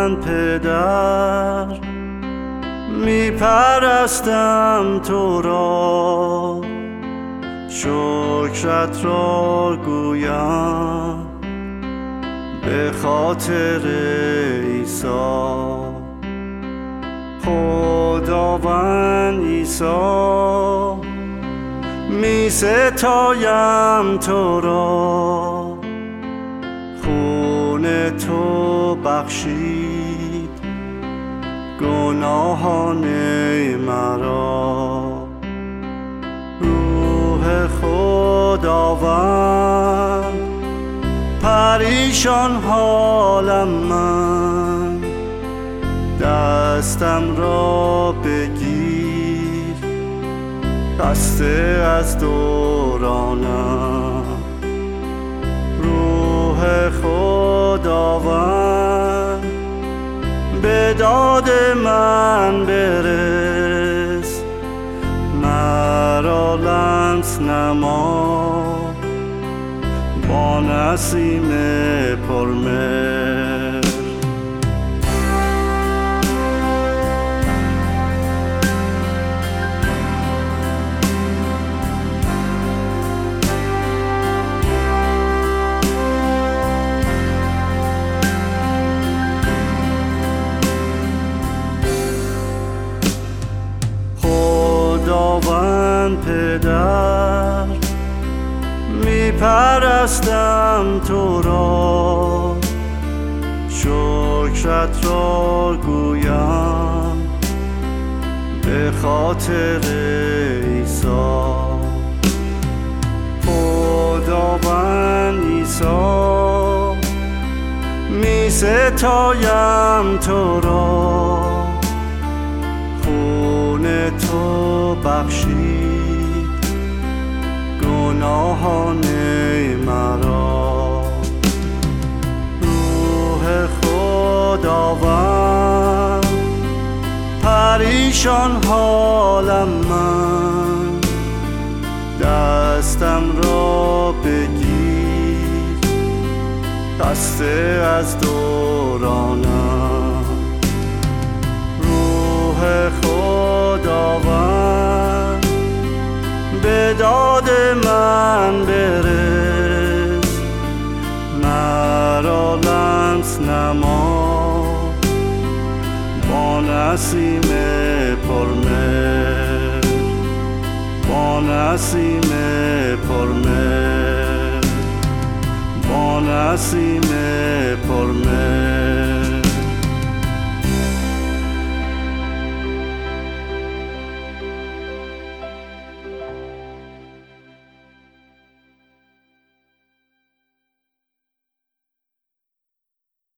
خداوند پدر، میپرستم تو را، شکرت را گویم به خاطر عیسی. خداوند عیسی، می ستایم تو را، خون تو بخشید گناهان مرا. روح خداوند پریشان حالم من، دستم را بگیر خسته از دورانم. روح خداوند به داد من برس، مرا لمس نما با نسیم پرمهر. خداوند پدر، میپرستم تو را، شکرت را گویم به خاطر عیسی. خداوند عیسی، می ستایم تو را، خون تو بخشید گناهان مرا. روح خداوند پریشان حالم من، دستم را بگیر خسته از دورانم. روح خداوند به داد من برس، مرا لمس نما با نسیم پرمهر. با نسیم پرمهر، با نسیم